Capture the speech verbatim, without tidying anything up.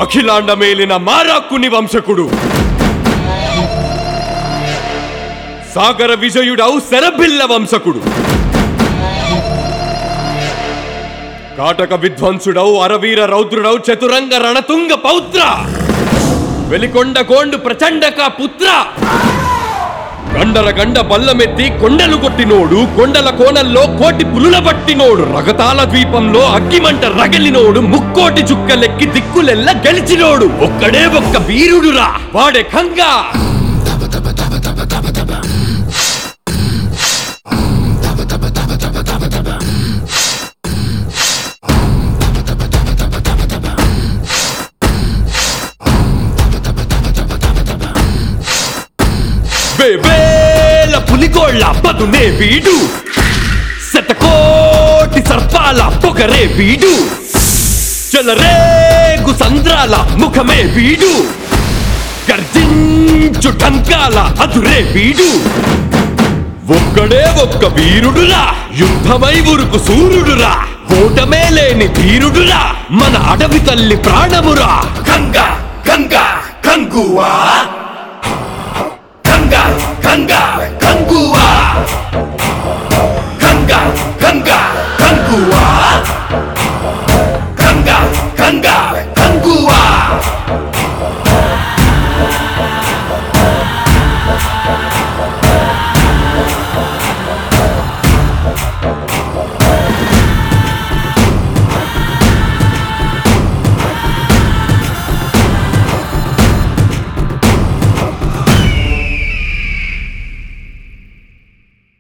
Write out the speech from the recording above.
అఖిలాండమేలిన మారాక్కుని వంశకుడు, సాగర విజయుడౌ శరభిల్ల వంశకుడు, కాటక విధ్వంసుడౌ అరవీర రౌద్రుడౌ చతురంగ రణతుంగ పౌత్ర, వెలికొండ కోండు ప్రచండక పుత్ర, గండర గండ బల్లమెత్తి కొండలు కొట్టినోడు, కొండల కోణల్లో కోటి పులుల పట్టినోడు, రగతాల ద్వీపంలో అగ్గిమంట రగిలినోడు, ముక్కోటి చుక్కలెక్కి దిక్కులెల్ల గెలిచినోడు, ఒక్కడే ఒక్క వీరుడురా వాడే ఖంగా. వేల పులిగోళ్ళ పదునే వీడు, శతకోటి సర్పాల పొగరే వీడు, చెలరేగు సంద్రాల ముఖమే వీడు, గర్జించు టంకాల అదురే వీడు, ఒక్కడే ఒక్క వీరుడురా యుద్ధమై ఉరుకు సూర్యుడురా, ఓటమే లేని ధీరుడురా మన అడవి తల్లి ప్రాణమురా. గంగా గంగా గంగువా, గంగా గంగా